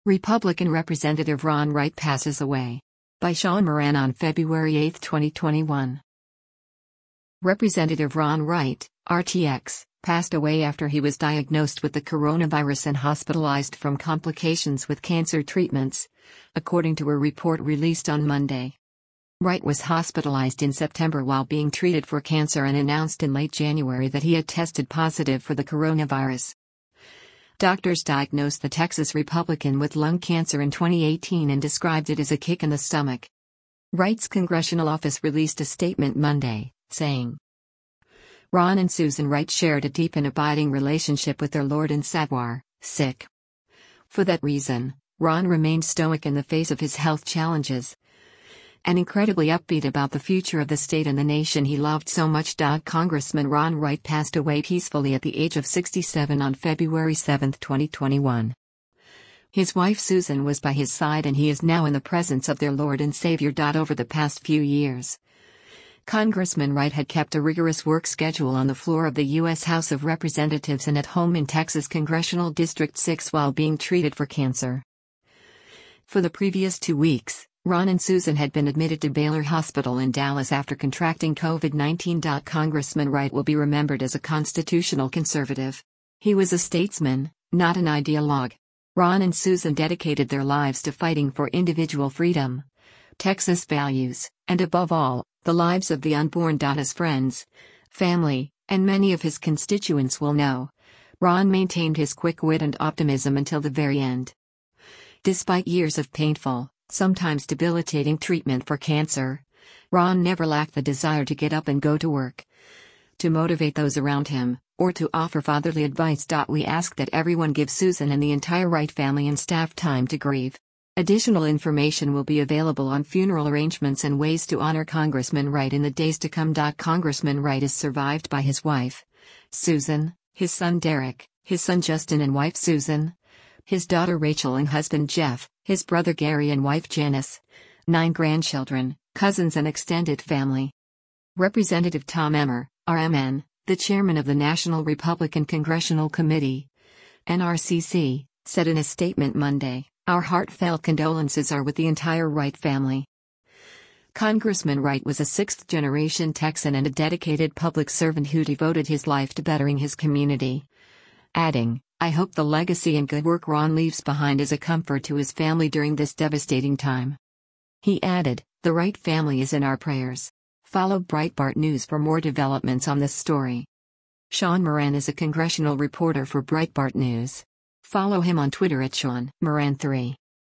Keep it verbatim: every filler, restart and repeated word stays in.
Republican Representative Ron Wright passes away. By Sean Moran on February eighth, twenty twenty-one. Representative Ron Wright, R T X, passed away after he was diagnosed with the coronavirus and hospitalized from complications with cancer treatments, according to a report released on Monday. Wright was hospitalized in September while being treated for cancer and announced in late January that he had tested positive for the coronavirus. Doctors diagnosed the Texas Republican with lung cancer in twenty eighteen and described it as a kick in the stomach. Wright's congressional office released a statement Monday, saying, Ron and Susan Wright shared a deep and abiding relationship with their Lord and Savior, sick. For that reason, Ron remained stoic in the face of his health challenges, and incredibly upbeat about the future of the state and the nation he loved so much. Congressman Ron Wright passed away peacefully at the age of sixty-seven on February seventh, twenty twenty-one. His wife Susan was by his side and he is now in the presence of their Lord and Savior. Over the past few years, Congressman Wright had kept a rigorous work schedule on the floor of the U S House of Representatives and at home in Texas Congressional District six while being treated for cancer. For the previous two weeks, Ron and Susan had been admitted to Baylor Hospital in Dallas after contracting COVID nineteen. Congressman Wright will be remembered as a constitutional conservative. He was a statesman, not an ideologue. Ron and Susan dedicated their lives to fighting for individual freedom, Texas values, and above all, the lives of the unborn. As friends, family, and many of his constituents will know, Ron maintained his quick wit and optimism until the very end. Despite years of painful, sometimes debilitating treatment for cancer, Ron never lacked the desire to get up and go to work, to motivate those around him, or to offer fatherly advice. We ask that everyone give Susan and the entire Wright family and staff time to grieve. Additional information will be available on funeral arrangements and ways to honor Congressman Wright in the days to come. Congressman Wright is survived by his wife, Susan, his son Derek, his son Justin and wife Susan, his daughter Rachel and husband Jeff, his brother Gary and wife Janice, nine grandchildren, cousins and extended family. Representative Tom Emmer, R M N, the chairman of the National Republican Congressional Committee, N R C C, said in a statement Monday, "Our heartfelt condolences are with the entire Wright family." Congressman Wright was a sixth-generation Texan and a dedicated public servant who devoted his life to bettering his community, adding, "I hope the legacy and good work Ron leaves behind is a comfort to his family during this devastating time." He added, "The Wright family is in our prayers." Follow Breitbart News for more developments on this story. Sean Moran is a congressional reporter for Breitbart News. Follow him on Twitter at Sean Moran three.